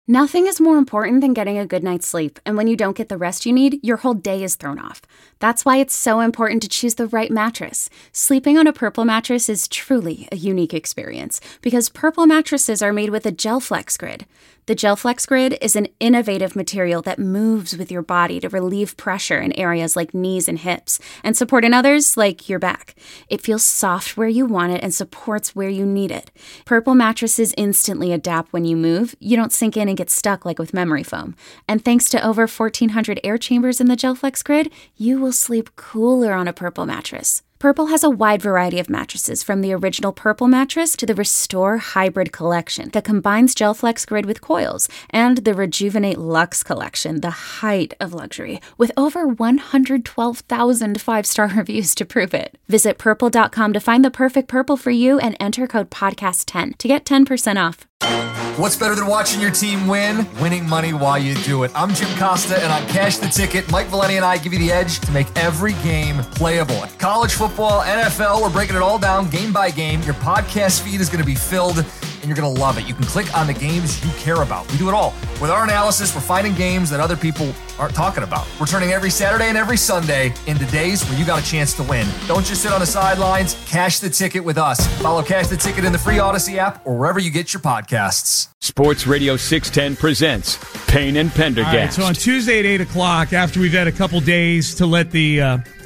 Nothing is more important than getting a good night's sleep, and when you don't get the rest you need, your whole day is thrown off. That's why it's so important to choose the right mattress. Sleeping on a Purple mattress is truly a unique experience, because Purple mattresses are made with a GelFlex Grid. The GelFlex Grid is an innovative material that moves with your body to relieve pressure in areas like knees and hips, and support in others like your back. It feels soft where you want it and supports where you need it. Purple mattresses instantly adapt when you move. You don't sink in and get stuck like with memory foam. And thanks to over 1,400 air chambers in the GelFlex Grid, you will sleep cooler on a Purple mattress. Purple has a wide variety of mattresses, from the original Purple mattress to the Restore Hybrid collection that combines GelFlex Grid with coils, and the Rejuvenate Luxe collection, the height of luxury, with over 112,000 five-star reviews to prove it. Visit purple.com to find the perfect Purple for you and enter code podcast10 to get 10% off. What's better than watching your team win? Winning money while you do it. I'm Jim Costa, and on Cash the Ticket, Mike Valeni and I give you the edge to make every game playable. College football, NFL, we're breaking it all down game by game. Your podcast feed is going to be filled, and you're going to love it. You can click on the games you care about. We do it all. With our analysis, we're finding games that other people aren't talking about. We're turning every Saturday and every Sunday into days where you got a chance to win. Don't just sit on the sidelines. Cash the Ticket with us. Follow Cash the Ticket in the free Odyssey app or wherever you get your podcasts. Sports Radio 610 presents Payne and Pendergast. All right, so on Tuesday at 8 o'clock, after we've had a couple days to let the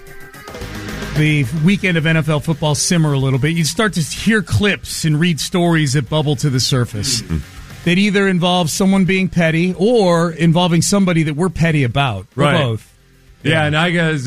weekend of NFL football simmer a little bit, you start to hear clips and read stories that bubble to the surface that either involve someone being petty or involving somebody that we're petty about. Right. Or both. Yeah, and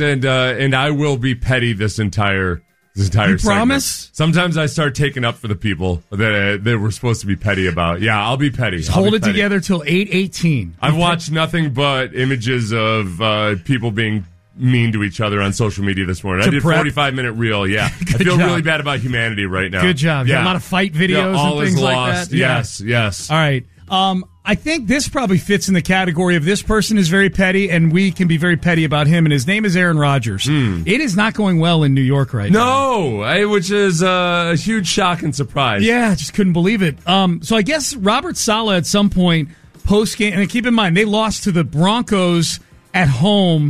I will be petty this entire segment. Promise? Sometimes I start taking up for the people that we're supposed to be petty about. Yeah, I'll be petty. Hold it together till 8:18. I've watched nothing but images of people being mean to each other on social media this morning. I did 45-minute reel, yeah. I feel really bad about humanity right now. Good job. Yeah. A lot of fight videos all and things is like lost. that. Yes. All right. I think this probably fits in the category of this person is very petty, and we can be very petty about him, and his name is Aaron Rodgers. It is not going well in New York right now. Which is a huge shock and surprise. Yeah, I just couldn't believe it. So I guess Robert Saleh at some point post-game, and keep in mind, they lost to the Broncos at home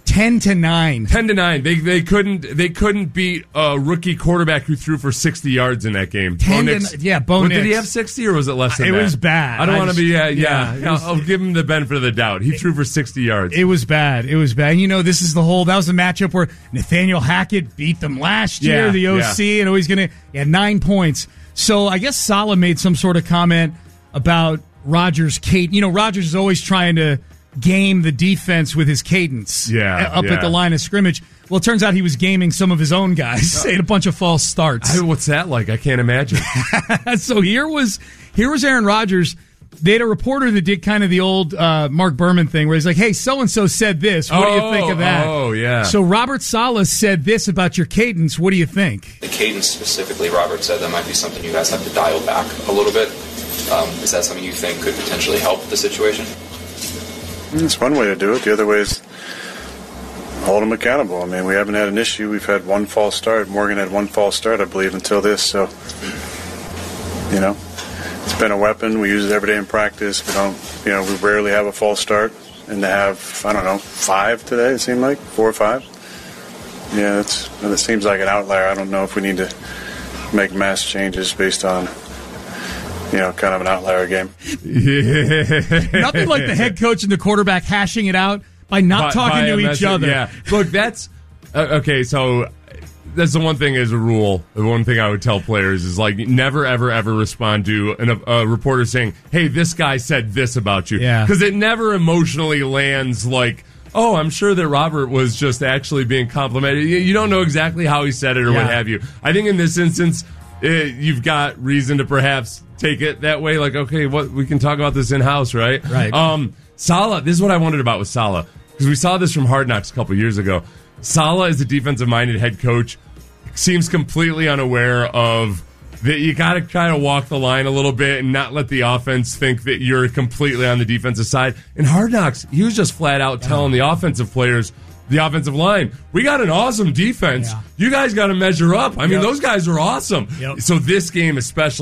10-9. 10-9. They couldn't beat a rookie quarterback who threw for 60 yards in that game. Bo Nix. Bo Nix. Did he have 60 or was it less than that? It was bad. I don't want to be. I'll give him the benefit of the doubt. He threw for 60 yards. It was bad. And this is that was the matchup where Nathaniel Hackett beat them last year, the OC, and he's going to 9 points. So I guess Saleh made some sort of comment about Rodgers' cadence. Rodgers is always trying to game the defense with his cadence at the line of scrimmage. Well, it turns out he was gaming some of his own guys. Ate a bunch of false starts. What's that like? I can't imagine. So here was Aaron Rodgers. They had a reporter that did kind of the old Mark Berman thing where he's like, hey, so-and-so said this. What do you think of that? Oh, yeah. So Robert Saleh said this about your cadence. What do you think? The cadence specifically, Robert said that might be something you guys have to dial back a little bit. Is that something you think could potentially help the situation? It's one way to do it. The other way is hold them accountable. I mean, we haven't had an issue. We've had one false start. Morgan had one false start, I believe, until this. So, it's been a weapon. We use it every day in practice. We rarely have a false start. And to have, 5 today, it seemed like, 4 or 5. Yeah, that seems like an outlier. I don't know if we need to make mass changes based on kind of an outlier game. Nothing like the head coach and the quarterback hashing it out by not talking to each other. Yeah. Look, that's okay. So that's the one thing as a rule. The one thing I would tell players is never, ever, ever respond to a reporter saying, "Hey, this guy said this about you," because it never emotionally lands like, "Oh, I'm sure that Robert was just actually being complimented." You don't know exactly how he said it or what have you. I think in this instance, you've got reason to perhaps take it that way. Like, okay, we can talk about this in-house, right? Right. Saleh, this is what I wondered about with Saleh, because we saw this from Hard Knocks a couple years ago. Saleh is a defensive-minded head coach, seems completely unaware of that you got to kind of walk the line a little bit and not let the offense think that you're completely on the defensive side. In Hard Knocks, he was just flat out telling the offensive players, the offensive line, we got an awesome defense. You guys got to measure up. I mean, those guys are awesome. So this game especially,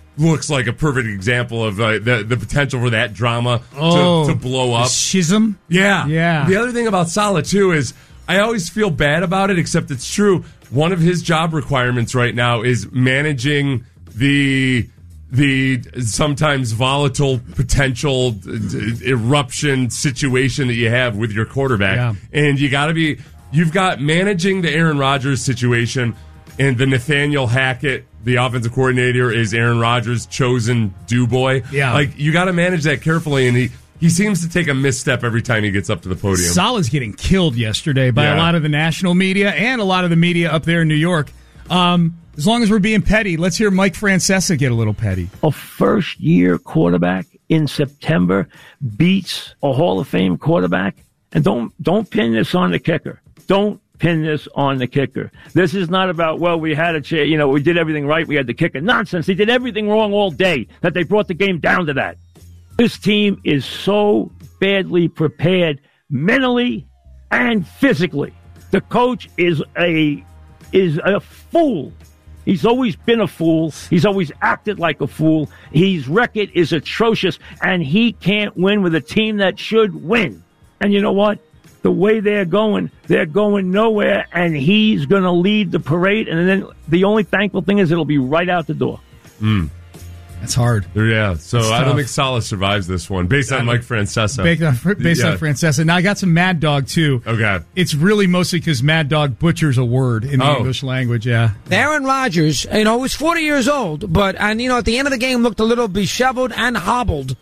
looks like a perfect example of the potential for that drama to blow up. Schism? Yeah. Yeah. The other thing about Saleh, too, is I always feel bad about it, except it's true. One of his job requirements right now is managing the sometimes volatile potential eruption situation that you have with your quarterback. Yeah. And you've got managing the Aaron Rodgers situation, and the Nathaniel Hackett, the offensive coordinator, is Aaron Rodgers' chosen do-boy. Yeah. Like, you got to manage that carefully, and he seems to take a misstep every time he gets up to the podium. Saleh's getting killed yesterday by a lot of the national media and a lot of the media up there in New York. As long as we're being petty, let's hear Mike Francesa get a little petty. A first-year quarterback in September beats a Hall of Fame quarterback. And don't pin this on the kicker. Don't pin this on the kicker. This is not about, well, we had a chance, we did everything right, we had the kicker. Nonsense. They did everything wrong all day that they brought the game down to that. This team is so badly prepared mentally and physically. The coach is a fool. He's always been a fool. He's always acted like a fool. His record is atrocious, and he can't win with a team that should win. And you know what? The way they're going nowhere, and he's going to lead the parade. And then the only thankful thing is it'll be right out the door. That's hard. Yeah, so I don't think Saleh survives this one, based on Mike Francesa. Based on Francesa. Now, I got some Mad Dog, too. Okay. It's really mostly because Mad Dog butchers a word in the English language, yeah. Aaron Rodgers, was 40 years old, but, at the end of the game looked a little disheveled and hobbled.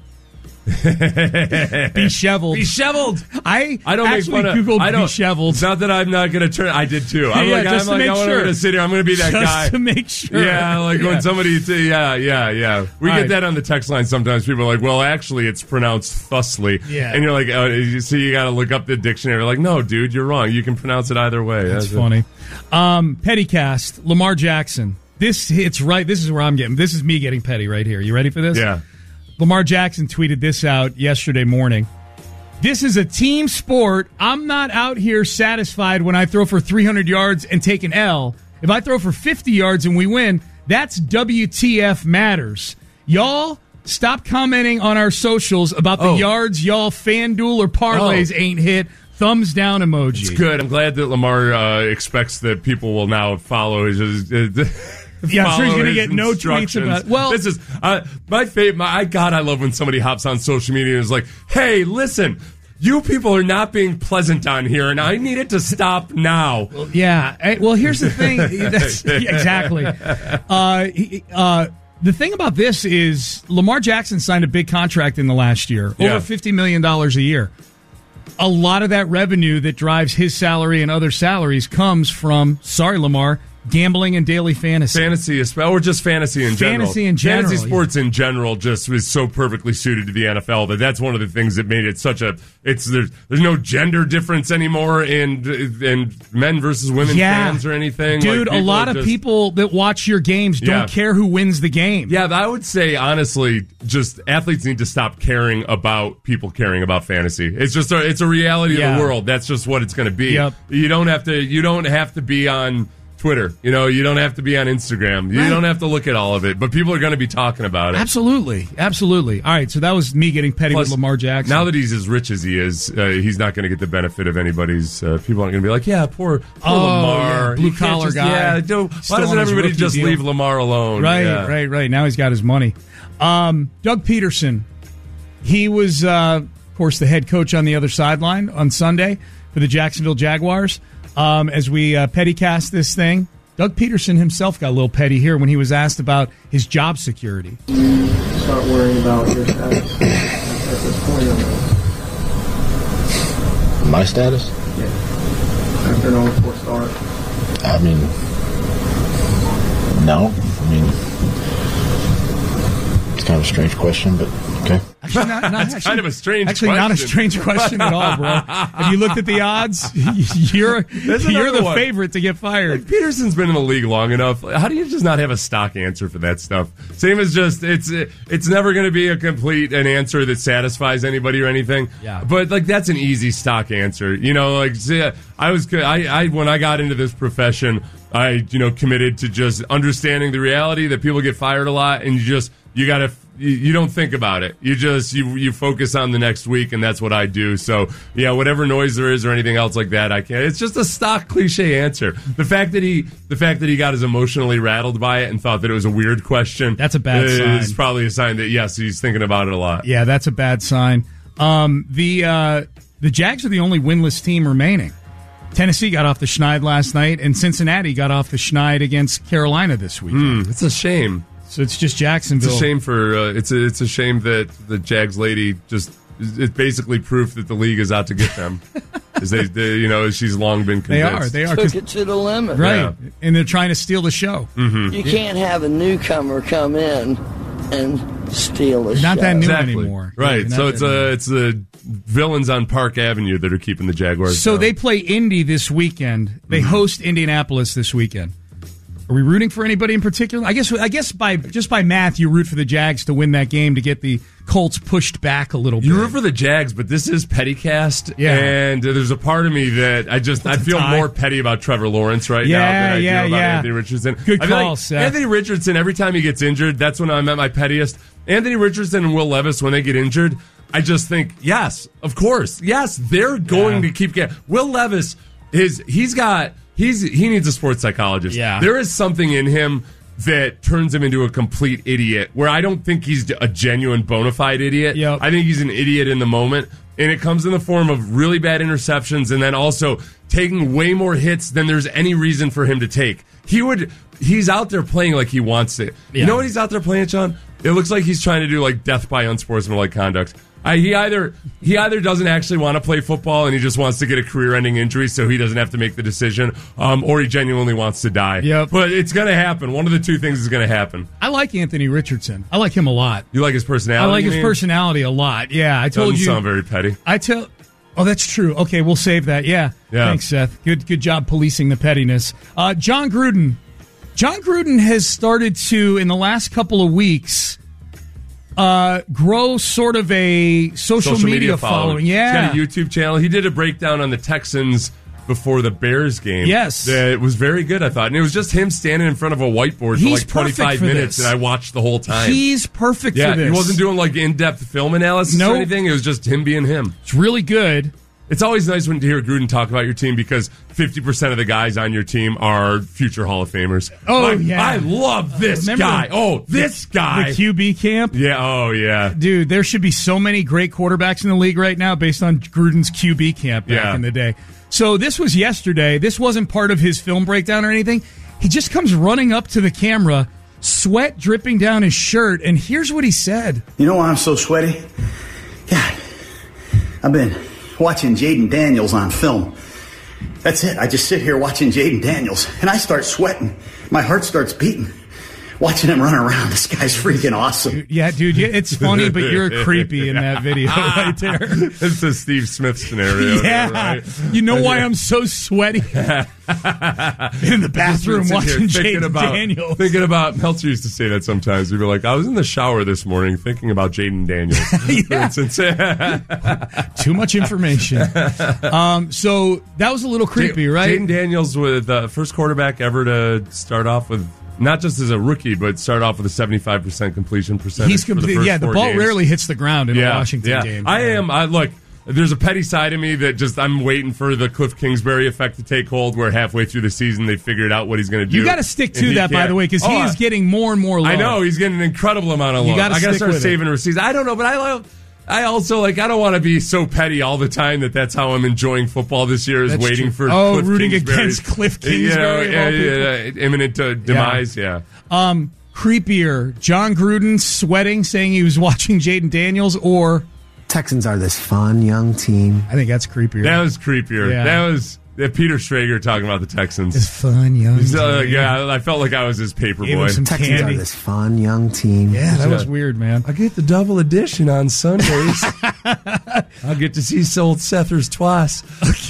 Disheveled. I don't actually Googled disheveled. It's not that I'm not going to turn. I did too. I want to sit here. I'm going to be that guy. Just to make sure. Yeah, when somebody yeah. We get that on the text line sometimes. People are like, well, actually, it's pronounced thusly. Yeah. And you're like, so you got to look up the dictionary. Like, no, dude, you're wrong. You can pronounce it either way. That's funny. Pettycast, Lamar Jackson. This hits right. This is where I'm getting. This is me getting petty right here. You ready for this? Yeah. Lamar Jackson tweeted this out yesterday morning. This is a team sport. I'm not out here satisfied when I throw for 300 yards and take an L. If I throw for 50 yards and we win, that's WTF matters. Y'all, stop commenting on our socials about the yards y'all FanDuel or parlays ain't hit. Thumbs down emoji. It's good. I'm glad that Lamar expects that people will now follow his yeah, I'm sure he's going to get no tweets about it. Well, this is my favorite. I love when somebody hops on social media and is like, hey, listen, you people are not being pleasant on here, and I need it to stop now. Well, yeah. Well, here's the thing. Exactly. The thing about this is Lamar Jackson signed a big contract in the last year, over $50 million a year. A lot of that revenue that drives his salary and other salaries comes from, sorry, Lamar, gambling and daily fantasy. Or just fantasy in general. Fantasy sports in general just was so perfectly suited to the NFL that's one of the things that made it such a... There's no gender difference anymore in men versus women fans or anything. Dude, a lot of people that watch your games don't care who wins the game. Yeah, I would say, honestly, just athletes need to stop caring about people caring about fantasy. It's just it's a reality of the world. That's just what it's going to be. Yep. You don't have to be on Twitter. You don't have to be on Instagram. You don't have to look at all of it, but people are going to be talking about it. Absolutely. All right, so that was me getting petty with Lamar Jackson. Now that he's as rich as he is, he's not going to get the benefit of anybody's... people aren't going to be like, yeah, poor Lamar. Blue-collar guy. Why doesn't everybody just leave Lamar alone? Right. Now he's got his money. Doug Peterson, he was, of course, the head coach on the other sideline on Sunday for the Jacksonville Jaguars. As we pettycast this thing, Doug Peterson himself got a little petty here when he was asked about his job security. Start worrying about your status at this point. My status? Yeah. After an 0-4 start. I mean, no. It's kind of a strange question, but okay. Actually, That's kind of a strange question. Actually, not a strange question at all, bro. Have you looked at the odds? You're the favorite to get fired. Peterson's been in the league long enough. How do you just not have a stock answer for that stuff? Same as just, it's never going to be an answer that satisfies anybody or anything. Yeah. But, that's an easy stock answer. When I got into this profession, I committed to just understanding the reality that people get fired a lot, and you don't think about it. You focus on the next week, and that's what I do. So, yeah, whatever noise there is or anything else like that, I can't. It's just a stock cliche answer. The fact that he got as emotionally rattled by it and thought that it was a weird question, that's a bad sign. It's probably a sign that, yes, he's thinking about it a lot. Yeah, that's a bad sign. The Jags are the only winless team remaining. Tennessee got off the schneid last night, and Cincinnati got off the schneid against Carolina this weekend. It's a shame. So it's just Jacksonville. It's a shame for it's a shame that the Jags lady it's basically proof that the league is out to get them. As she's long been convinced. They are. Took it to the limit. Right. Yeah. And they're trying to steal the show. Mm-hmm. You can't have a newcomer come in and steal the show. Not that new anymore. Right. Yeah, so it's the villains on Park Avenue that are keeping the Jaguars So down. they play Indy this weekend. They host Indianapolis this weekend. Are we rooting for anybody in particular? I guess by math, you root for the Jags to win that game to get the Colts pushed back a little bit. You root for the Jags, but this is Pettycast, and there's a part of me that I feel more petty about Trevor Lawrence now than I do about Anthony Richardson. Good call, like Seth. Anthony Richardson, every time he gets injured, that's when I'm at my pettiest. Anthony Richardson and Will Levis, when they get injured, I just think, yes, of course, yes, they're going to keep getting. Will Levis he needs a sports psychologist. Yeah. There is something in him that turns him into a complete idiot, where I don't think he's a genuine bona fide idiot. Yep. I think he's an idiot in the moment, and it comes in the form of really bad interceptions and then also taking way more hits than there's any reason for him to take. He's out there playing like he wants it. Yeah. You know what he's out there playing, Sean? It looks like he's trying to do like death by unsportsmanlike conduct. He either doesn't actually want to play football and he just wants to get a career-ending injury so he doesn't have to make the decision, or he genuinely wants to die. Yep. But it's going to happen. One of the two things is going to happen. I like Anthony Richardson. I like him a lot. You like his personality? I like his personality a lot. Yeah, I told Doesn't you. sound very petty. Oh, that's true. Okay, we'll save that. Yeah. Thanks, Seth. Good job policing the pettiness. John Gruden. John Gruden has started to, in the last couple of weeks, grow sort of a social media following. Yeah. He's got a YouTube channel. He did a breakdown on the Texans before the Bears game. Yes. That was very good, I thought. And it was just him standing in front of a whiteboard for like 25 minutes, and I watched the whole time. He's perfect for this. He wasn't doing like in-depth film analysis or anything. It was just him being him. It's really good. It's always nice when to hear Gruden talk about your team because 50% of the guys on your team are future Hall of Famers. Oh, yeah. I love this guy. This guy. The QB camp? Yeah, oh, yeah. Dude, there should be so many great quarterbacks in the league right now based on Gruden's QB camp back in the day. So this was yesterday. This wasn't part of his film breakdown or anything. He just comes running up to the camera, sweat dripping down his shirt, and here's what he said. You know why I'm so sweaty? God, I've been watching Jaden Daniels on film. That's it. I just sit here watching Jaden Daniels, and I start sweating. My heart starts beating. Watching him run around, this guy's freaking awesome. Yeah, dude, it's funny, but you're creepy in that video right there. It's a Steve Smith scenario. Yeah. There, right? You know why I'm so sweaty? In the bathroom watching Jaden Daniels. Thinking about, Meltzer used to say that sometimes. He'd be like, I was in the shower this morning thinking about Jaden Daniels. Too much information. So that was a little creepy, right? Jaden Daniels with first quarterback ever to start off with, not just as a rookie, but start off with a 75% completion percentage. He's complete. Yeah, the ball rarely hits the ground in a Washington game. Look, there's a petty side of me that just I'm waiting for the Cliff Kingsbury effect to take hold, where halfway through the season they figured out what he's going to do. You got to stick to that, by the way, because he is getting more and more love. I know he's getting an incredible amount of love. I got to start saving receipts. I don't know, but I also I don't want to be so petty all the time that's how I'm enjoying football this year, is waiting for Cliff rooting Kingsbury's, against Cliff Kingsbury. Imminent demise. Yeah. Creepier, John Gruden sweating, saying he was watching Jaden Daniels, or Texans are this fun young team. I think that's creepier. That was creepier. Yeah. That was Peter Schrager talking about the Texans. It's fun young team. Yeah, I felt like I was his paper boy. Texans candy. are this fun young team. Yeah, that was weird, man. I get the double edition on Sundays. I'll get to see Sold Sethers twice.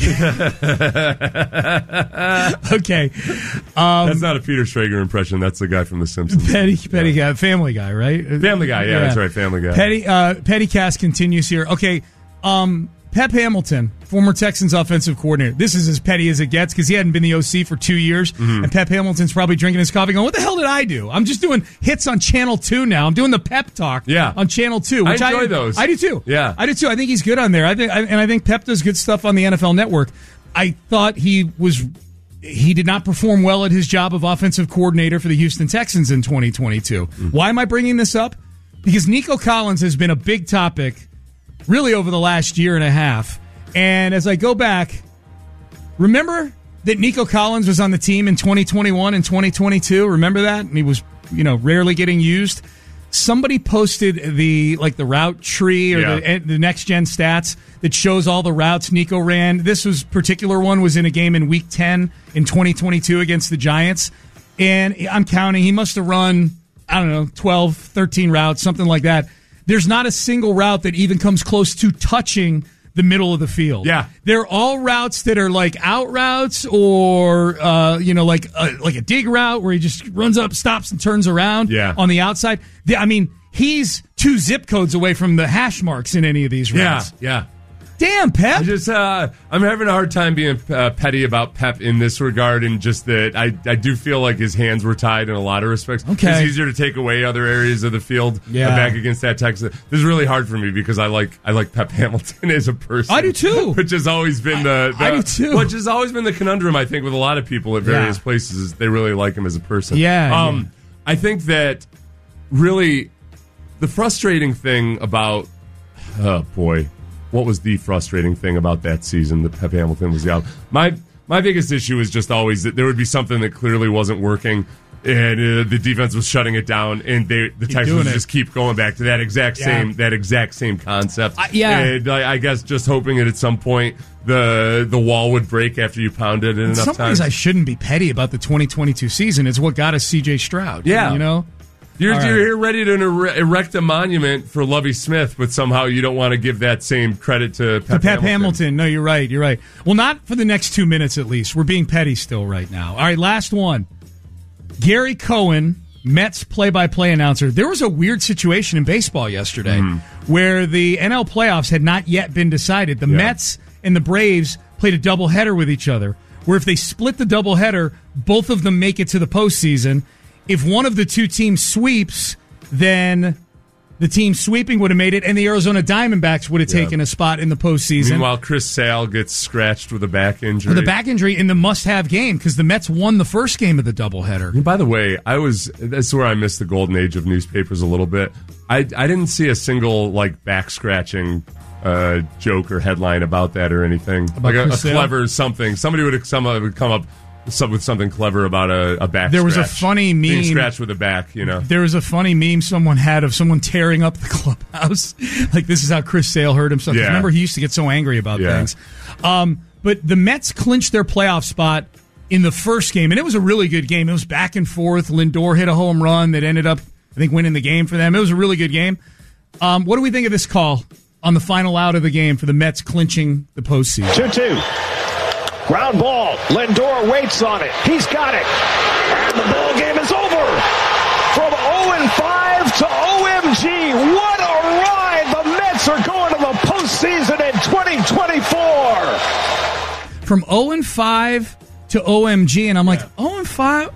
Okay. That's not a Peter Schrager impression. That's the guy from The Simpsons. Petty guy, Family Guy, right? Family Guy, yeah, that's right, Family Guy. Petty cast continues here. Okay, Pep Hamilton, former Texans offensive coordinator. This is as petty as it gets because he hadn't been the OC for 2 years. Mm-hmm. And Pep Hamilton's probably drinking his coffee going, what the hell did I do? I'm just doing hits on Channel 2 now. I'm doing the Pep Talk on Channel 2. Which I enjoy those. I do too. Yeah. I do too. I think he's good on there. I think Pep does good stuff on the NFL Network. I thought he did not perform well at his job of offensive coordinator for the Houston Texans in 2022. Mm-hmm. Why am I bringing this up? Because Nico Collins has been a big topic really over the last year and a half. And as I go back, remember that Nico Collins was on the team in 2021 and 2022? Remember that? And he was, rarely getting used. Somebody posted the route tree or the next gen stats that shows all the routes Nico ran. This particular one was in a game in week 10 in 2022 against the Giants. And I'm counting, he must have run, 12, 13 routes, something like that. There's not a single route that even comes close to touching the middle of the field. Yeah. They're all routes that are like out routes or, like a dig route where he just runs up, stops, and turns around on the outside. He's 2 zip codes away from the hash marks in any of these routes. Yeah. Damn, Pep. I'm having a hard time being petty about Pep in this regard, and just that I do feel like his hands were tied in a lot of respects. Okay. It's easier to take away other areas of the field back against that Texas. This is really hard for me because I like Pep Hamilton as a person. I do too. Which has always been I do too. Which has always been the conundrum, I think, with a lot of people at various places, is they really like him as a person. Yeah. I think that really the frustrating thing about what was the frustrating thing about that season that Pep Hamilton was out? My biggest issue is just always that there would be something that clearly wasn't working, and the defense was shutting it down, and the Texans just keep going back to that exact same concept. And I guess just hoping that at some point the wall would break after you pound it enough times. In some ways, I shouldn't be petty about the 2022 season. It's what got us C.J. Stroud. Yeah, You're here ready to erect a monument for Lovie Smith, but somehow you don't want to give that same credit to Pep Hamilton. No, you're right. Well, not for the next 2 minutes at least. We're being petty still right now. All right, last one. Gary Cohen, Mets play-by-play announcer. There was a weird situation in baseball yesterday where the NL playoffs had not yet been decided. The Mets and the Braves played a doubleheader with each other, where if they split the doubleheader, both of them make it to the postseason. If one of the two teams sweeps, then the team sweeping would have made it, and the Arizona Diamondbacks would have taken a spot in the postseason. Meanwhile, Chris Sale gets scratched with a back injury. The back injury in the must-have game, because the Mets won the first game of the doubleheader. And by the way, that's where I missed the golden age of newspapers a little bit. I didn't see a single back-scratching joke or headline about that or anything. About a Chris Sale? Clever something. Somebody would come up with something clever about a back. There was scratch. a funny meme. Being scratched with a back, There was a funny meme someone had of someone tearing up the clubhouse. This is how Chris Sale hurt himself. Yeah. Remember, he used to get so angry about things. But the Mets clinched their playoff spot in the first game, and it was a really good game. It was back and forth. Lindor hit a home run that ended up, I think, winning the game for them. It was a really good game. What do we think of this call on the final out of the game for the Mets clinching the postseason? 2-2. Ground ball. Lindor waits on it. He's got it. And the ball game is over. From 0-5 to OMG. What a ride. The Mets are going to the postseason in 2024. From 0-5 to OMG. And I'm like, 0-5?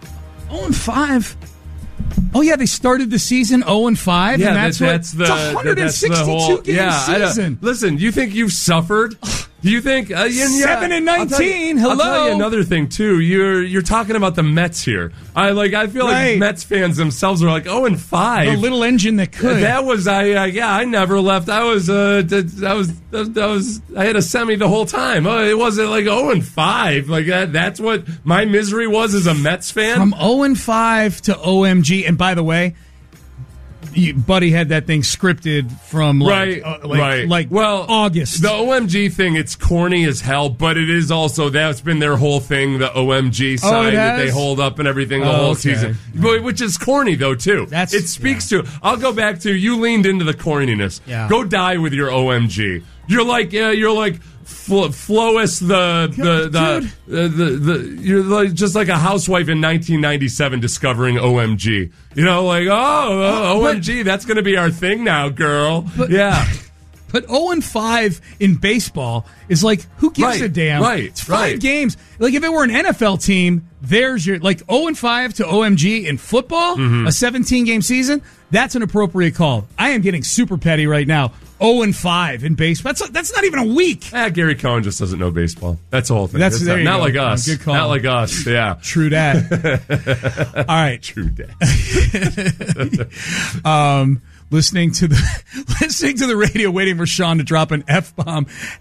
0-5? Oh, yeah, they started the season 0-5, yeah, and that's the 162 game season. Listen, you think you've suffered? Do you think 7-19? Hello. I'll tell you another thing too. You're talking about the Mets here. I feel like Mets fans themselves are like 0-5. The little engine that could. That was I never left. I had a semi the whole time. It wasn't like 0-5 like that. That's what my misery was as a Mets fan. From 0-5 to OMG. And by the way, Buddy had that thing scripted from August. The OMG thing, it's corny as hell, but it is also, that's been their whole thing, the OMG sign that they hold up and everything the whole season. Which is corny, though, too. It speaks to, I'll go back to, you leaned into the corniness. Yeah. Go die with your OMG. You're like Flois, you're like, just like a housewife in 1997 discovering OMG. OMG, that's going to be our thing now, girl. But But 0-5 in baseball is like, who gives a damn? Right, it's 5 games. Like, if it were an NFL team, there's your, like, 0-5 to OMG in football, a 17-game season, that's an appropriate call. I am getting super petty right now. 0-5 in baseball. That's not even a week. Gary Cohen just doesn't know baseball. That's the whole thing. That's not like us. Good call. Not like us. Yeah. True that. All right. True that. Listening to the radio, waiting for Sean to drop an F-bomb.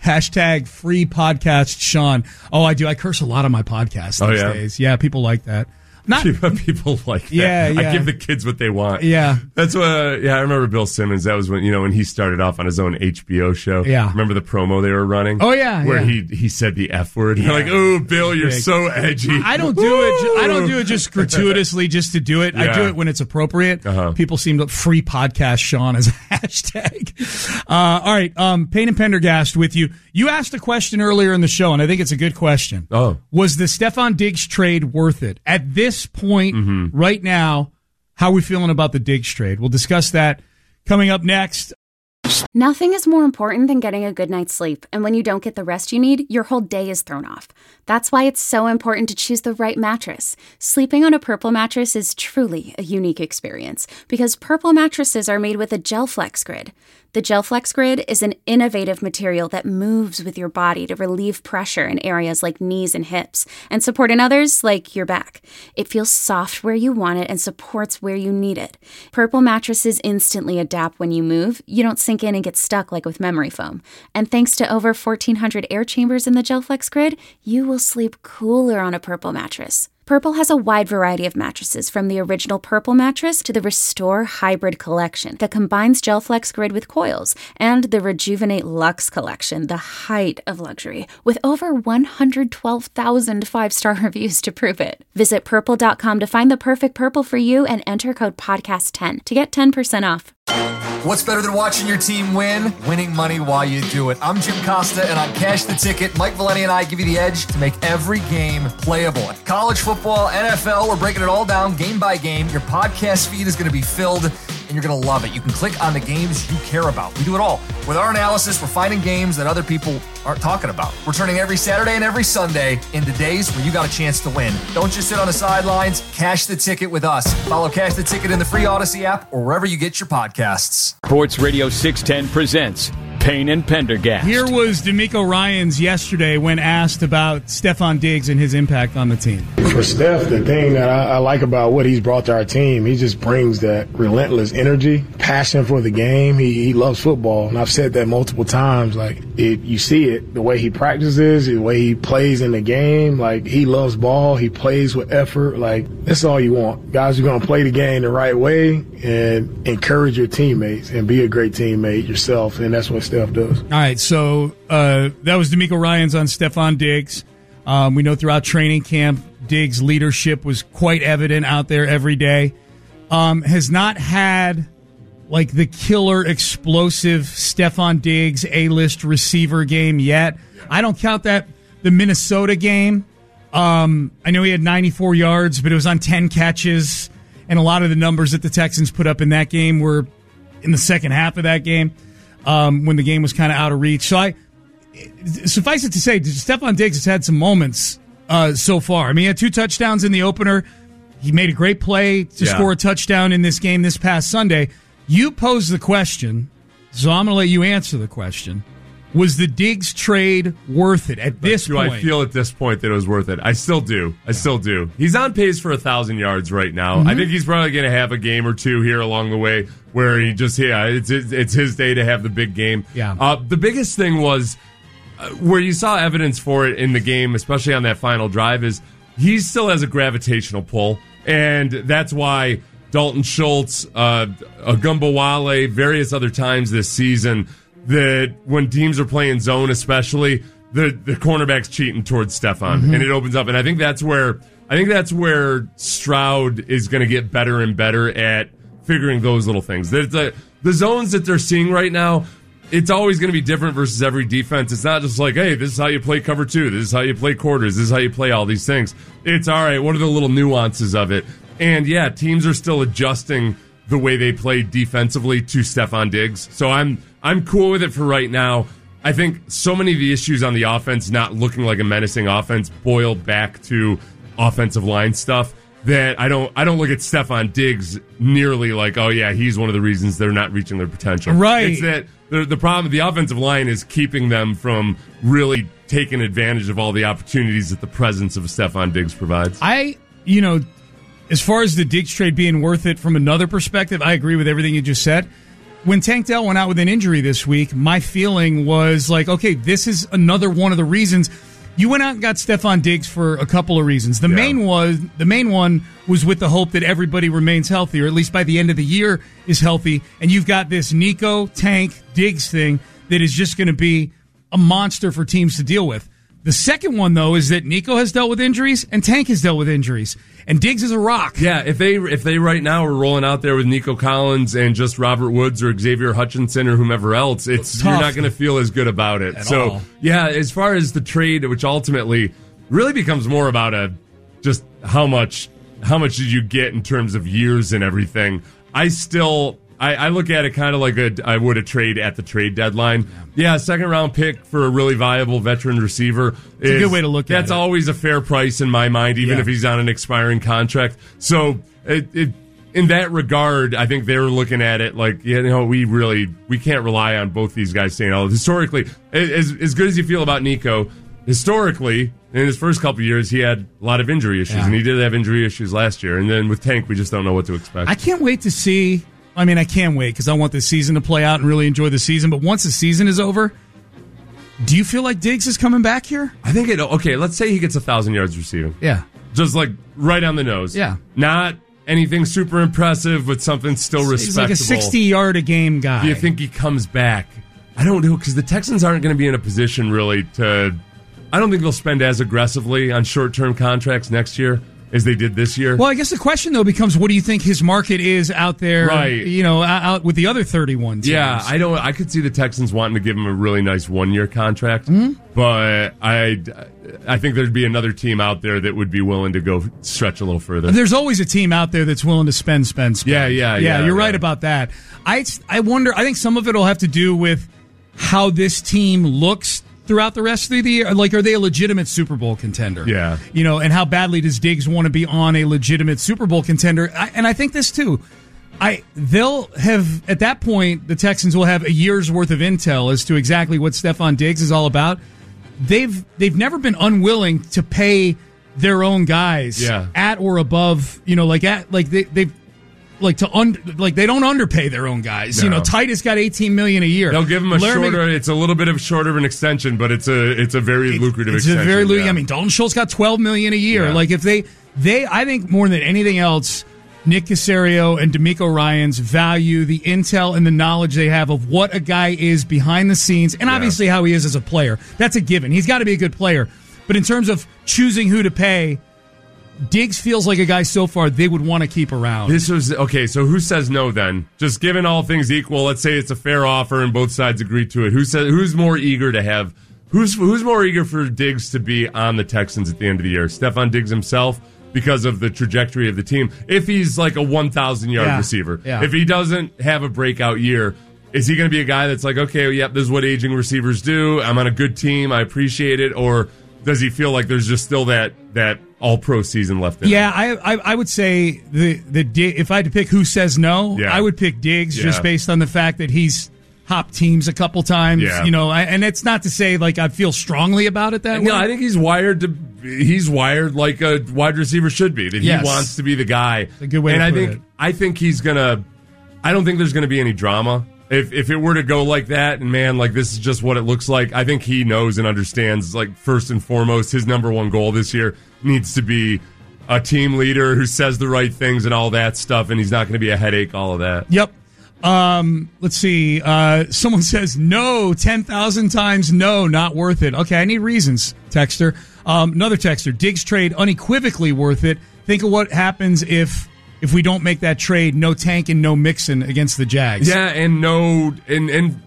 # free podcast Sean. Oh, I do. I curse a lot on my podcast these days. Yeah, people like that. People like that. Yeah. I give the kids what they want. Yeah. That's what, I remember Bill Simmons. That was when he started off on his own HBO show. Yeah. Remember the promo they were running? Oh, yeah. Where he said the F word. Yeah. You're like, oh, Bill, you're so edgy. I don't do it just gratuitously just to do it. Yeah. I do it when it's appropriate. People seem to free podcast Sean as a hashtag. All right. Payne and Pendergast with you. You asked a question earlier in the show, and I think it's a good question. Oh. Was the Stefon Diggs trade worth it? At this point, right now, how are we feeling about the Diggs trade? We'll discuss that coming up next. Nothing is more important than getting a good night's sleep, and when you don't get the rest you need, your whole day is thrown off. That's why it's so important to choose the right mattress. Sleeping on a Purple mattress is truly a unique experience, because Purple mattresses are made with a GelFlex Grid. The GelFlex Grid is an innovative material that moves with your body to relieve pressure in areas like knees and hips, and support in others like your back. It feels soft where you want it and supports where you need it. Purple mattresses instantly adapt when you move. You don't sink in and get stuck like with memory foam. And thanks to over 1,400 air chambers in the GelFlex Grid, you will sleep cooler on a Purple mattress. Purple has a wide variety of mattresses, from the original Purple mattress to the Restore Hybrid collection that combines GelFlex Grid with coils, and the Rejuvenate Luxe collection, the height of luxury, with over 112,000 5-star reviews to prove it. Visit purple.com to find the perfect Purple for you and enter code podcast10 to get 10% off. What's better than watching your team win? Winning money while you do it. I'm Jim Costa, and on Cash the Ticket, Mike Valeni and I give you the edge to make every game playable. College football, NFL, we're breaking it all down game by game. Your podcast feed is going to be filled, and you're going to love it. You can click on the games you care about. We do it all. With our analysis, we're finding games that other people aren't talking about. We're turning every Saturday and every Sunday into days where you got a chance to win. Don't just sit on the sidelines. Cash the Ticket with us. Follow Cash the Ticket in the free Odyssey app or wherever you get your podcasts. Sports Radio 610 presents Payne and Pendergast. Here was D'Amico Ryans yesterday when asked about Stefon Diggs and his impact on the team. For Steph, the thing that I like about what he's brought to our team, he just brings that relentless energy, passion for the game. He loves football, and I've said that multiple times. Like, you see it, the way he practices, the way he plays in the game. Like, he loves ball. He plays with effort. Like, that's all you want. Guys are going to play the game the right way and encourage your teammates and be a great teammate yourself, and that's what Steph does. All right, so that was D'Amico Ryans on Stefon Diggs. We know throughout training camp, Diggs' leadership was quite evident out there every day. Has not had like the killer, explosive Stefon Diggs A-list receiver game yet. I don't count that the Minnesota game. I know he had 94 yards, but it was on 10 catches, and a lot of the numbers that the Texans put up in that game were in the second half of that game. When the game was kind of out of reach. So suffice it to say, Stefon Diggs has had some moments so far. I mean, he had 2 touchdowns in the opener. He made a great play to score a touchdown in this game this past Sunday. You posed the question, so I'm going to let you answer the question. Was the Diggs trade worth it at this point? I feel at this point that it was worth it. I still do. He's on pace for 1,000 yards right now. I think he's probably going to have a game or two here along the way where he just, it's his day to have the big game. Yeah. The biggest thing was where you saw evidence for it in the game, especially on that final drive, is he still has a gravitational pull, and that's why Dalton Schultz, Agumbawale, various other times this season, that when teams are playing zone especially, the cornerback's cheating towards Stefon, and it opens up. And I think that's where Stroud is going to get better and better at figuring those little things. The zones that they're seeing right now, it's always going to be different versus every defense. It's not just like, hey, this is how you play cover 2. This is how you play quarters. This is how you play all these things. It's all right. What are the little nuances of it? And yeah, teams are still adjusting the way they play defensively to Stefon Diggs. So I'm cool with it for right now. I think so many of the issues on the offense not looking like a menacing offense boil back to offensive line stuff that I don't look at Stefon Diggs nearly like, oh yeah, he's one of the reasons they're not reaching their potential. Right. It's that the problem with the offensive line is keeping them from really taking advantage of all the opportunities that the presence of Stefon Diggs provides. As far as the Diggs trade being worth it from another perspective, I agree with everything you just said. When Tank Dell went out with an injury this week, my feeling was like, okay, this is another one of the reasons. You went out and got Stefon Diggs for a couple of reasons. The main one was with the hope that everybody remains healthy, or at least by the end of the year is healthy. And you've got this Nico, Tank, Diggs thing that is just going to be a monster for teams to deal with. The second one, though, is that Nico has dealt with injuries and Tank has dealt with injuries. And Diggs is a rock. Yeah, if they right now are rolling out there with Nico Collins and just Robert Woods or Xavier Hutchinson or whomever else, you're not going to feel as good about it. All. Yeah, as far as the trade, which ultimately really becomes more about just how much did you get in terms of years and everything. I look at it kind of like I would a trade at the trade deadline. Yeah, second round pick for a really viable veteran receiver. It's a good way to look at it. That's always a fair price in my mind, even if he's on an expiring contract. So in that regard, I think they're looking at it like, we can't rely on both these guys staying out. Historically, as good as you feel about Nico, historically, in his first couple of years, he had a lot of injury issues, and he did have injury issues last year. And then with Tank, we just don't know what to expect. I can't wait to see. I can't wait because I want this season to play out and really enjoy the season. But once the season is over, do you feel like Diggs is coming back here? I think let's say he gets 1,000 yards receiving. Yeah. Just like right on the nose. Yeah. Not anything super impressive, but something still respectable. He's like a 60-yard-a-game guy. Do you think he comes back? I don't know, because the Texans aren't going to be in a position really to... I don't think they'll spend as aggressively on short-term contracts next year as they did this year. Well, I guess the question, though, becomes what do you think his market is out there, right? Out with the other 31 teams? Yeah, I could see the Texans wanting to give him a really nice one-year contract, but I think there'd be another team out there that would be willing to go stretch a little further. There's always a team out there that's willing to spend. Yeah, you're right about that. I wonder, I think some of it will have to do with how this team looks throughout the rest of the year. Like, are they a legitimate Super Bowl contender? Yeah. And how badly does Diggs want to be on a legitimate Super Bowl contender? And I think this too. They'll have, at that point, the Texans will have a year's worth of intel as to exactly what Stefon Diggs is all about. They've never been unwilling to pay their own guys at or above, they don't underpay their own guys. No. Titus got $18 million a year. They'll give him it's a little bit of shorter of an extension, but it's a very lucrative extension. It's a very lucrative. Dalton Schultz got $12 million a year. Yeah. Like, if they I think more than anything else, Nick Caserio and DeMeco Ryans value the intel and the knowledge they have of what a guy is behind the scenes, and obviously how he is as a player. That's a given. He's got to be a good player. But in terms of choosing who to pay, Diggs feels like a guy so far they would want to keep around. This was okay. So who says no then? Just given all things equal, let's say it's a fair offer and both sides agree to it. Who's more eager to have? Who's more eager for Diggs to be on the Texans at the end of the year? Stefon Diggs himself, because of the trajectory of the team. If he's like a 1,000-yard receiver, if he doesn't have a breakout year, is he going to be a guy that's like, okay, yep, this is what aging receivers do. I'm on a good team. I appreciate it. Or does he feel like there's just still that all-pro season left in him? Yeah, I would say if I had to pick who says no, I would pick Diggs just based on the fact that he's hopped teams a couple times. Yeah. And it's not to say like I feel strongly about it that way. No, I think he's wired like a wide receiver should be. That he wants to be the guy. It's a good way to put it. I think he's gonna. I don't think there's gonna be any drama. If it were to go like that, and man, like this is just what it looks like, I think he knows and understands, like, first and foremost, his number one goal this year needs to be a team leader who says the right things and all that stuff, and he's not going to be a headache, all of that. Yep. Let's see. Someone says no, 10,000 times no, not worth it. Okay, I need reasons, texter. Another texter, Diggs trade unequivocally worth it. Think of what happens if we don't make that trade, no Tank and no Mixon against the Jags. Yeah, and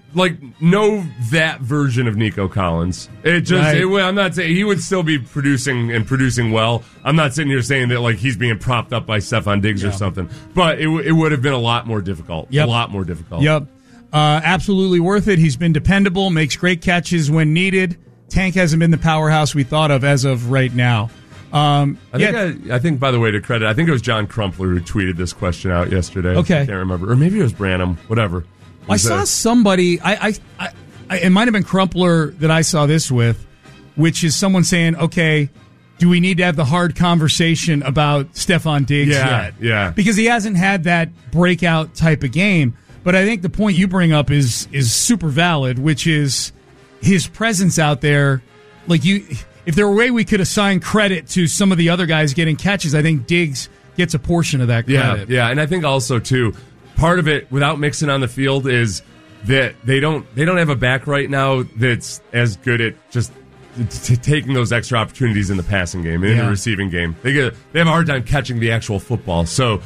know that version of Nico Collins. I'm not saying he would still be producing well. I'm not sitting here saying that he's being propped up by Stefon Diggs or something. But it would have been a lot more difficult. Yep. A lot more difficult. Yep. Absolutely worth it. He's been dependable, makes great catches when needed. Tank hasn't been the powerhouse we thought of as of right now. I think, by the way, to credit, I think it was John Crumpler who tweeted this question out yesterday. Okay. I can't remember. Or maybe it was Branham. Whatever. I saw somebody, it might have been Crumpler that I saw this with, which is someone saying, okay, do we need to have the hard conversation about Stefon Diggs yet? Yeah. Because he hasn't had that breakout type of game. But I think the point you bring up is super valid, which is his presence out there. If there were a way we could assign credit to some of the other guys getting catches, I think Diggs gets a portion of that credit. Yeah, and I think also too, part of it without Mixon on the field is that they don't have a back right now that's as good at just taking those extra opportunities in the passing game and in the receiving game. They have a hard time catching the actual football. So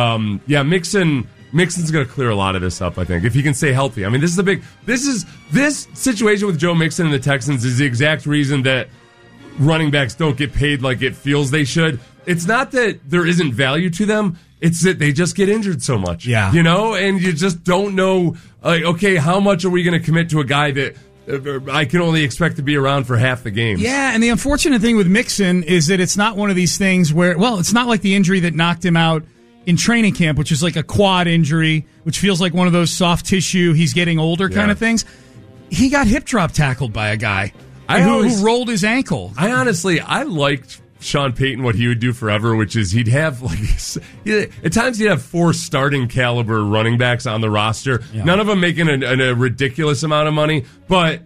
Mixon's going to clear a lot of this up, I think, if he can stay healthy. I mean, this situation with Joe Mixon and the Texans is the exact reason that running backs don't get paid like it feels they should. It's not that there isn't value to them. It's that they just get injured so much. Yeah. And you just don't know, okay, how much are we going to commit to a guy that I can only expect to be around for half the games? Yeah, and the unfortunate thing with Mixon is that it's not one of these things where, it's not like the injury that knocked him out in training camp, which is like a quad injury, which feels like one of those soft tissue, he's getting older kind of things. He got hip drop tackled by a guy who rolled his ankle. I liked Sean Payton, what he would do forever, which is he'd have at times he'd have 4 starting caliber running backs on the roster. Yeah. None of them making a ridiculous amount of money, but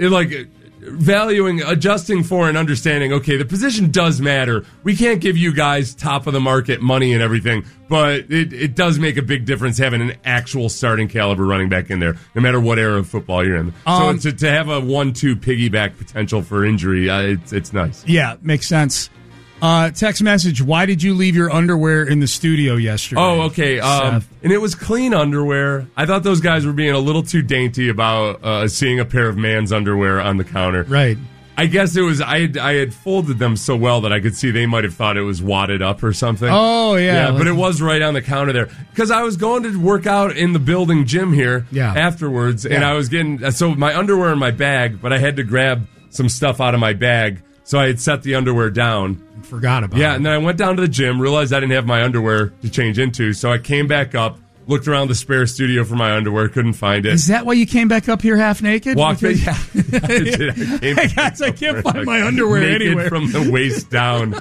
adjusting for and understanding, okay, the position does matter. We can't give you guys top of the market money and everything, but it does make a big difference having an actual starting caliber running back in there, no matter what era of football you're in. So to have a 1-2 piggyback potential for injury, it's nice. Yeah, makes sense. Text message, why did you leave your underwear in the studio yesterday? Oh, okay. And it was clean underwear. I thought those guys were being a little too dainty about seeing a pair of man's underwear on the counter. Right. I guess it was, I had folded them so well that I could see they might have thought it was wadded up or something. Oh, yeah. But it was right on the counter there. Because I was going to work out in the building gym here afterwards, and I was so my underwear in my bag, but I had to grab some stuff out of my bag, so I had set the underwear down. Forgot about it. Yeah, and then I went down to the gym, realized I didn't have my underwear to change into, so I came back up, looked around the spare studio for my underwear, couldn't find it. Is that why you came back up here half naked? Walked in, yeah. Hey guys, I can't find my underwear anywhere. From the waist down.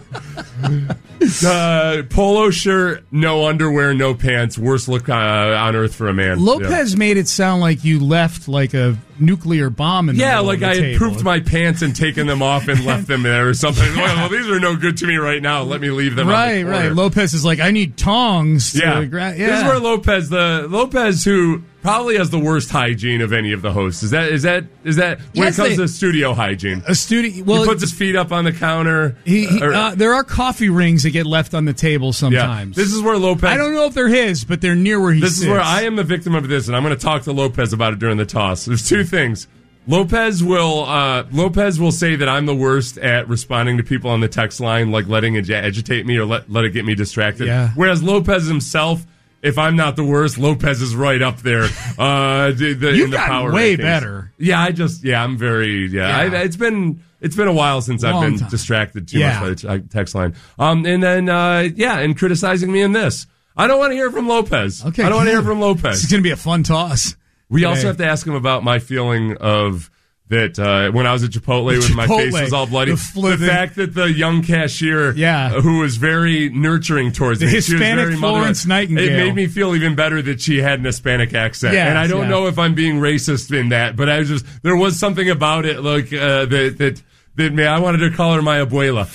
Polo shirt, no underwear, no pants. Worst look on earth for a man. Lopez made it sound like you left like a nuclear bomb in the middle of the I had table. pooped my pants and taken them off and left them there or something. Well, these are no good to me right now. Let me leave them. Right. Lopez is like, I need tongs. This is where Lopez, who probably has the worst hygiene of any of the hosts. Is that when it comes to studio hygiene? He puts his feet up on the counter. There are coffee rings that get left on the table sometimes. Yeah. This is where Lopez. I don't know if they're his, but they're near where he sits. This is where I am the victim of this, and I'm going to talk to Lopez about it during the toss. There's 2 things. Lopez will say that I'm the worst at responding to people on the text line, like letting it agitate me or let it get me distracted. Yeah. Whereas Lopez himself, if I'm not the worst, Lopez is right up there. You've in the power way rankings. Better. Yeah, I'm very. Yeah. It's been a while since I've been distracted too much by the text line. And criticizing me in this. I don't want to hear from Lopez. Okay, I don't want to hear from Lopez. It's going to be a fun toss. We also have to ask him about my feeling of that when I was at Chipotle when my face was all bloody. The fact that the young cashier, who was very nurturing towards me, Hispanic she was very Florence Nightingale. It made me feel even better that she had an Hispanic accent. And I don't know if I'm being racist in that, but there was something about it like I wanted to call her my abuela.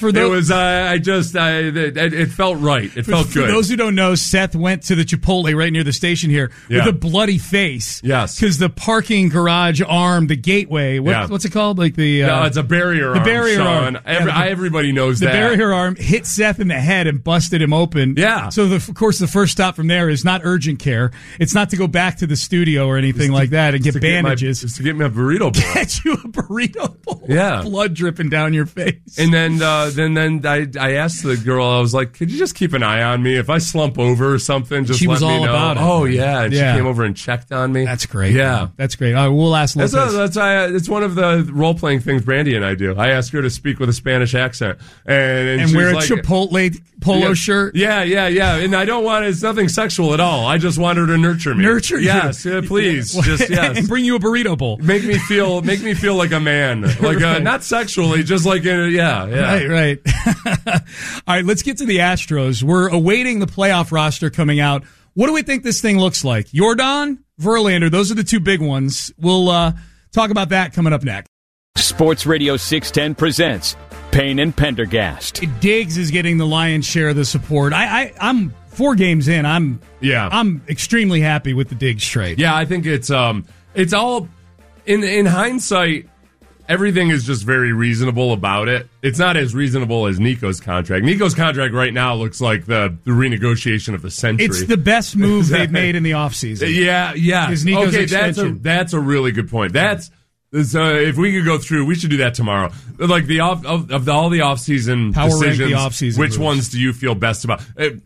It felt right. It felt good. For those who don't know, Seth went to the Chipotle right near the station here with a bloody face. Yes. Because the parking garage arm, the gateway, what's it called? Like no, it's a barrier arm. The barrier arm. Everybody knows that. The barrier arm hit Seth in the head and busted him open. Yeah. So, of course, the first stop from there is not urgent care. It's not to go back to the studio or anything like that and get bandages. Just to get me a burrito bowl. Get you a burrito bowl. Yeah. Blood dripping down your face. And then I asked the girl, I was like, could you just keep an eye on me? If I slump over or something, just she let was me all know. about it. Oh, yeah. And she came over and checked on me. That's great. Yeah. That's great. All right, we'll ask Lopez. It's one of the role-playing things Brandy and I do. I ask her to speak with a Spanish accent. And wear a like, Chipotle polo shirt. Yeah. And I don't want it's nothing sexual at all. I just want her to nurture me. Yes, please. Just yes. And bring you a burrito bowl. Make me feel like a man. Like right. Not sexually, just like Right. All right, let's get to the Astros. We're awaiting the playoff roster coming out. What do we think this thing looks like? Jordan, Verlander, those are the two big ones. We'll talk about that coming up next. Sports Radio 610 presents Payne and Pendergast. Diggs is getting the lion's share of the support. I'm 4 games in. I'm extremely happy with the Diggs trade. Yeah, I think it's all in hindsight. Everything is just very reasonable about it. It's not as reasonable as Nico's contract. Nico's contract right now looks like the renegotiation of the century. It's the best move they've made in the offseason. Yeah. Is Nico's extension. That's a really good point. If we could go through, we should do that tomorrow. Like all the offseason decisions, rank the offseason which moves. Ones do you feel best about?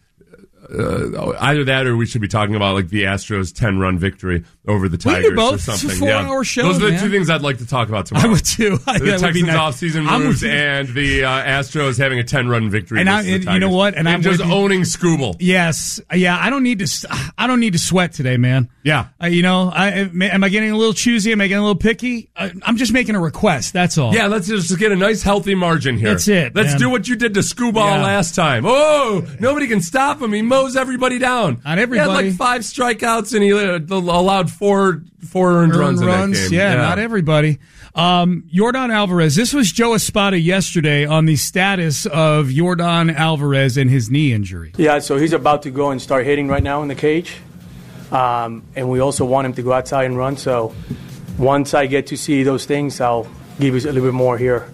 Either that or we should be talking about like the Astros 10-run victory over the Tigers do both. or something. It's a 4-hour show. Those are the two things I'd like to talk about tomorrow. I would too. The Texans offseason moves and the Astros having a 10-run victory. And you know what? And I'm just owning Scooble. Yes. Yeah. I don't need to sweat today, man. Yeah. Am I getting a little choosy? Am I getting a little picky? I'm just making a request. That's all. Yeah. Let's just get a nice healthy margin here. That's it. Let's do what you did to Scooball last time. Oh, nobody can stop him. He mows everybody down. Not everybody. He had like 5 strikeouts and he allowed 4 earned runs in that game. Yeah, not everybody. Jordan Alvarez. This was Joe Espada yesterday on the status of Jordan Alvarez and his knee injury. Yeah, so he's about to go and start hitting right now in the cage. And we also want him to go outside and run. So once I get to see those things, I'll give you a little bit more here,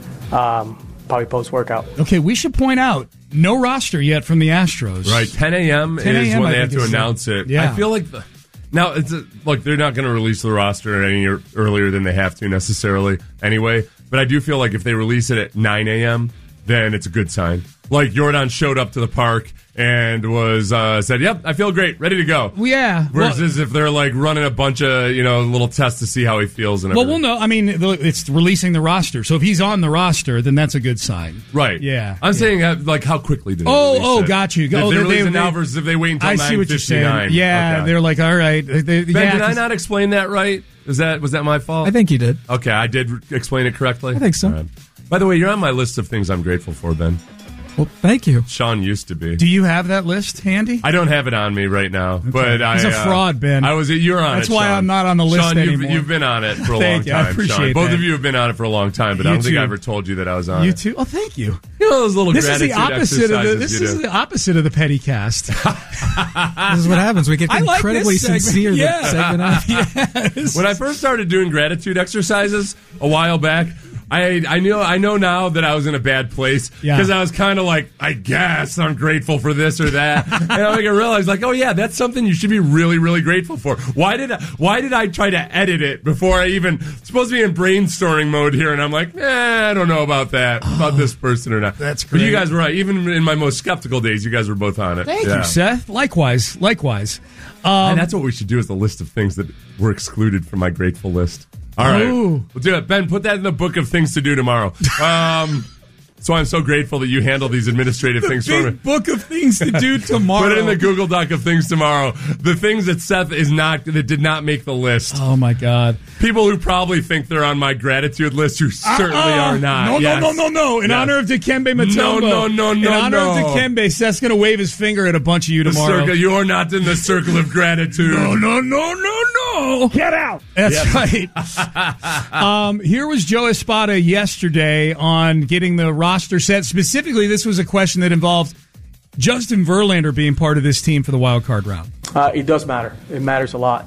probably post-workout. Okay, we should point out, no roster yet from the Astros. Right, 10 a.m. is when they have to announce it. Yeah. I feel like now it's they're not going to release the roster any earlier than they have to necessarily anyway. But I do feel like if they release it at 9 a.m., then it's a good sign. Like Jordan showed up to the park and was said, "Yep, I feel great, ready to go." Yeah. Versus if they're like running a bunch of little tests to see how he feels and everything. Well, we'll know. I mean, it's releasing the roster, so if he's on the roster, then that's a good sign. Right. Yeah. I'm saying like how quickly did they release it? Got you. If they're releasing Alvarez, if they wait until 9:59. I see what you're saying. Yeah, okay. They're like, all right. Ben, did I not explain that right? Was that my fault? I think you did. Okay, I did explain it correctly. I think so. Right. By the way, you're on my list of things I'm grateful for, Ben. Well, thank you. Sean used to be. Do you have that list handy? I don't have it on me right now, but he's a fraud, Ben. You're on it. That's why Sean. I'm not on the list Sean, anymore. You've been on it for a long time. I appreciate Sean. Both that. of you have been on it for a long time, but I don't think I ever told you that I was on You it. too? Oh, thank you. Those little gratitude exercises. This is the opposite of the petty cast. This is what happens. We get incredibly sincere. Yeah. Yes. When I first started doing gratitude exercises a while back, I know now that I was in a bad place because I was kind of like, I guess I'm grateful for this or that, and I realized like, oh yeah, that's something you should be really, really grateful for. Why did I try to edit it before I even supposed to be in brainstorming mode here? And I'm like, I don't know about that, about this person or not. That's great. But you guys were right. Even in my most skeptical days, you guys were both on it. Thank you, Seth. Likewise. And that's what we should do is a list of things that were excluded from my grateful list. All right. We'll do it. Ben, put that in the book of things to do tomorrow. So I'm so grateful that you handle these administrative things for me. Book of things to do tomorrow. Put it in the Google Doc of things tomorrow. The things that Seth that did not make the list. Oh, my God. People who probably think they're on my gratitude list who certainly are not. No. In honor of Dikembe Mutombo. No. In honor of Dikembe, Seth's going to wave his finger at a bunch of you tomorrow. You're not in the circle of gratitude. No. No! Get out! That's right. Here was Joe Espada yesterday on getting the roster set. Specifically, this was a question that involved Justin Verlander being part of this team for the wild card round. It does matter. It matters a lot.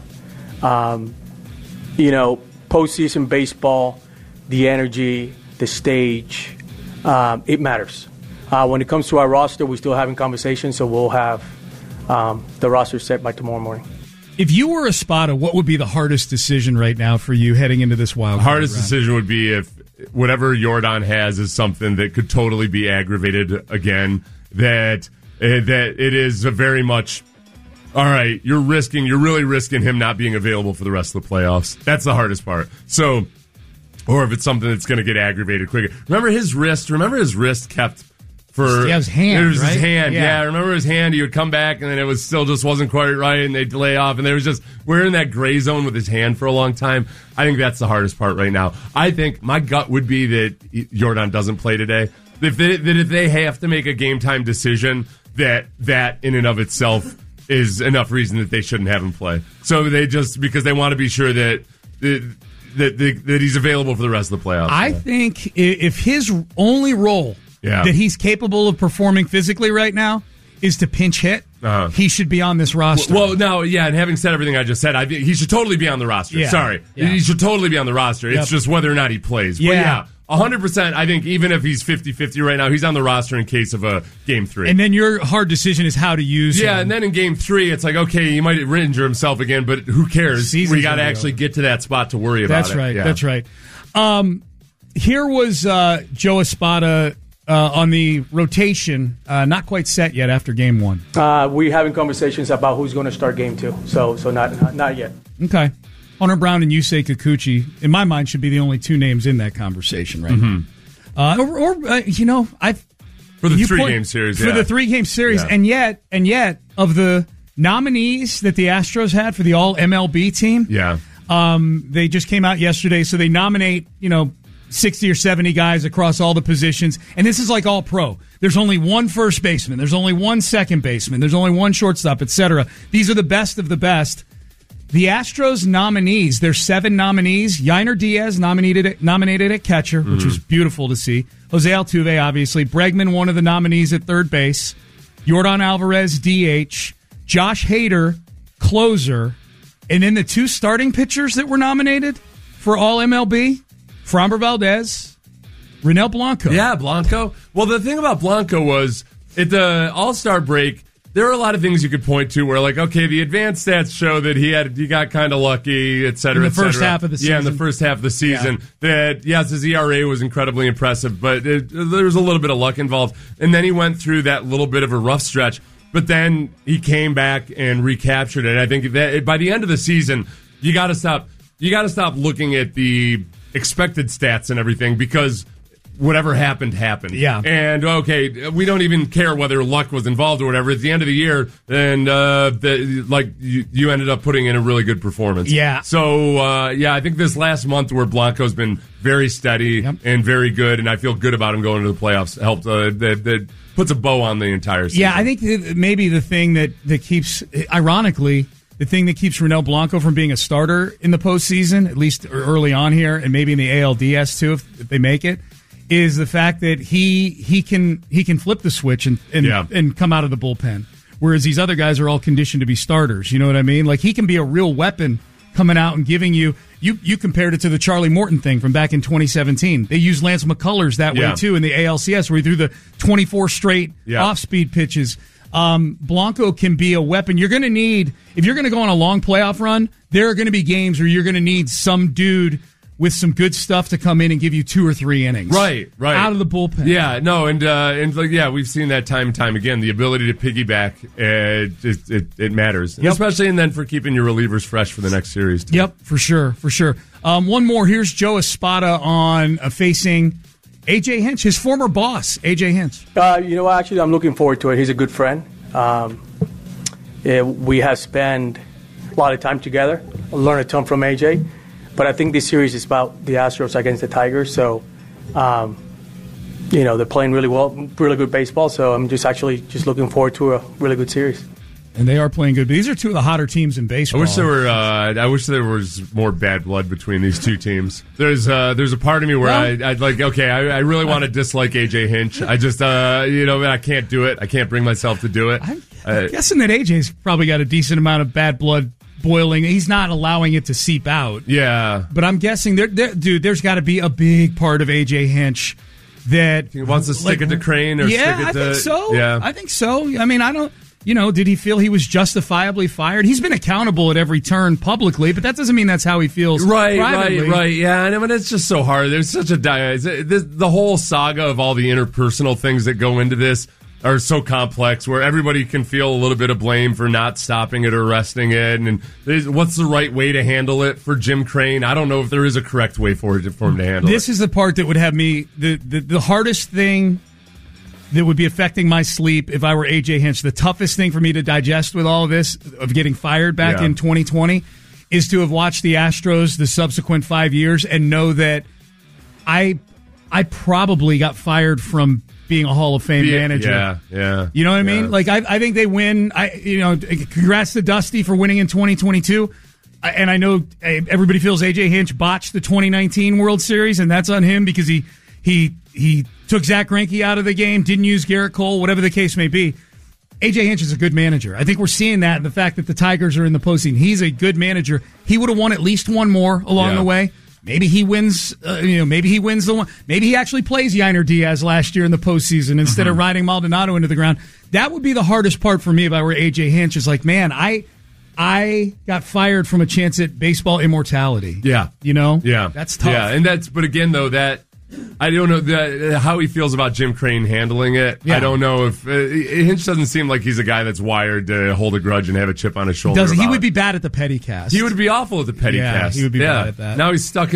Postseason baseball, the energy, the stage, it matters. When it comes to our roster, we're still having conversations, so we'll have the roster set by tomorrow morning. If you were Espada, what would be the hardest decision right now for you heading into this wild card hardest round? Decision would be if whatever Yordan has is something that could totally be aggravated again, that it is a very much, all right, you're really risking him not being available for the rest of the playoffs. That's the hardest part. So, or if it's something that's going to get aggravated quicker. Remember his wrist kept for... Yeah, his hand, It was right? his hand, Yeah. Remember his hand? He would come back, and then it was still just wasn't quite right, and they'd lay off, and we're in that gray zone with his hand for a long time. I think that's the hardest part right now. I think my gut would be that Yordan doesn't play today. If they have to make a game-time decision, that in and of itself is enough reason that they shouldn't have him play. So they just, because they want to be sure that he's available for the rest of the playoffs. I think if his only role that he's capable of performing physically right now is to pinch hit, he should be on this roster. Well, now, and having said everything I just said, I think he should totally be on the roster. Yeah. Sorry. Yeah. He should totally be on the roster. It's just whether or not he plays. Yeah. But 100%, I think even if he's 50-50 right now, he's on the roster in case of a Game 3. And then your hard decision is how to use him. Yeah, and then in Game 3, it's like, okay, he might injure himself again, but who cares? We got to actually get to that spot to worry about That's right. That's right. Here was Joe Espada on the rotation, not quite set yet after Game 1. We're having conversations about who's going to start Game 2, so not yet. Okay. Hunter Brown and Yusei Kikuchi, in my mind, should be the only two names in that conversation right now. For the 3-game series, For the 3-game series, and yet, of the nominees that the Astros had for the All-MLB team, they just came out yesterday, so they nominate, 60 or 70 guys across all the positions, and this is like all pro. There's only one first baseman, there's only one second baseman, there's only one shortstop, etc. These are the best of the best. The Astros nominees, there's 7 nominees. Yainer Diaz nominated at catcher, which was beautiful to see. Jose Altuve, obviously. Bregman, one of the nominees at third base. Yordan Alvarez, DH. Josh Hader, closer. And then the 2 starting pitchers that were nominated for All-MLB, Framber Valdez, Rinel Blanco. Yeah, Blanco. Well, the thing about Blanco was, at the All-Star break, there are a lot of things you could point to where, like, okay, the advanced stats show that he got kind of lucky, et cetera, in the first half of the season. Yeah, in the first half of the season. That, yes, his ERA was incredibly impressive, but there was a little bit of luck involved. And then he went through that little bit of a rough stretch, but then he came back and recaptured it. I think that by the end of the season, you got to stop looking at the expected stats and everything, because whatever happened. Yeah. And, okay, we don't even care whether luck was involved or whatever. At the end of the year, then, you ended up putting in a really good performance. Yeah. So, I think this last month where Blanco's been very steady and very good, and I feel good about him going to the playoffs, helped, that puts a bow on the entire season. Yeah, I think maybe the thing that keeps, ironically, the thing that keeps Rinel Blanco from being a starter in the postseason, at least early on here, and maybe in the ALDS too, if they make it, is the fact that he can flip the switch and come out of the bullpen, whereas these other guys are all conditioned to be starters. You know what I mean? Like, he can be a real weapon coming out and giving you compared it to the Charlie Morton thing from back in 2017. They used Lance McCullers that way too in the ALCS, where he threw the 24 straight off-speed pitches. Blanco can be a weapon. You're going to need, if you're going to go on a long playoff run, there are going to be games where you're going to need some dude with some good stuff to come in and give you 2 or 3 innings. Right. Out of the bullpen. Yeah, no, and we've seen that time and time again. The ability to piggyback, it matters. Yep. Especially, and then for keeping your relievers fresh for the next series, too. Yep, for sure. One more. Here's Joe Espada on facing A.J. Hinch, his former boss, A.J. Hinch. Actually, I'm looking forward to it. He's a good friend. We have spent a lot of time together. I learned a ton from A.J., but I think this series is about the Astros against the Tigers. So, they're playing really well, really good baseball. So I'm just looking forward to a really good series. And they are playing good. But these are two of the hotter teams in baseball. I wish there was more bad blood between these two teams. There's a part of me where I'd like, okay, I really want to dislike AJ Hinch. I just, I can't do it. I can't bring myself to do it. I'm guessing that AJ's probably got a decent amount of bad blood boiling. He's not allowing it to seep out. Yeah. But I'm guessing, there's got to be a big part of AJ Hinch that he wants to stick it to Crane or stick it to... I think so. Yeah. I think so. I mean, I don't... did he feel he was justifiably fired? He's been accountable at every turn publicly, but that doesn't mean that's how he feels privately. Right. Yeah, I mean, it's just so hard. There's such the whole saga of all the interpersonal things that go into this are so complex, where everybody can feel a little bit of blame for not stopping it or arresting it, and what's the right way to handle it for Jim Crane? I don't know if there is a correct way for him to handle it. This is the part that would have me the hardest thing that would be affecting my sleep if I were AJ Hinch. The toughest thing for me to digest with all of this, of getting fired back in 2020, is to have watched the Astros the subsequent 5 years and know that I probably got fired from being a Hall of Fame manager. Yeah. You know what I mean? Like, I think they win. Congrats to Dusty for winning in 2022. And I know everybody feels AJ Hinch botched the 2019 World Series, and that's on him because he took Zach Greinke out of the game, didn't use Garrett Cole, whatever the case may be. AJ Hinch is a good manager. I think we're seeing that in the fact that the Tigers are in the postseason. He's a good manager. He would have won at least one more along the way. Maybe he wins. Maybe he wins the one. Maybe he actually plays Yainer Diaz last year in the postseason instead of riding Maldonado into the ground. That would be the hardest part for me if I were AJ Hinch. Is like, man, I got fired from a chance at baseball immortality. Yeah, that's tough. Yeah, but again though, that I don't know how he feels about Jim Crane handling it. Yeah. I don't know if Hinch doesn't seem like he's a guy that's wired to hold a grudge and have a chip on his shoulder. He would be bad at the petty cast. He would be awful at the petty cast. He would be bad at that. Now he's stuck in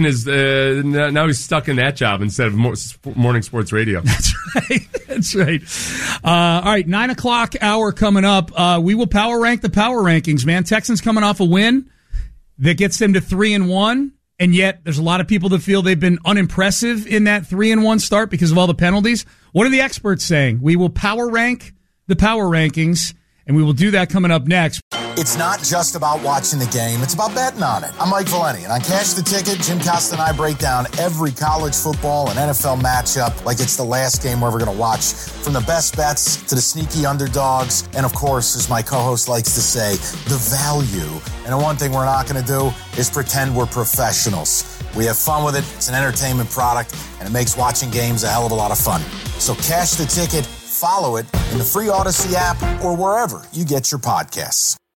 that job instead of morning sports radio. That's right. All right, 9 o'clock hour coming up. We will power rank the power rankings, man. Texans coming off a win that gets them to 3-1. And yet, there's a lot of people that feel they've been unimpressive in that 3-1 start because of all the penalties. What are the experts saying? We will power rank the power rankings, and we will do that coming up next. It's not just about watching the game. It's about betting on it. I'm Mike Valeni, and on Cash the Ticket, Jim Costa and I break down every college football and NFL matchup like it's the last game we're ever going to watch. From the best bets to the sneaky underdogs, and of course, as my co-host likes to say, the value. And the one thing we're not going to do is pretend we're professionals. We have fun with it. It's an entertainment product, and it makes watching games a hell of a lot of fun. So Cash the Ticket, follow it in the free Odyssey app or wherever you get your podcasts.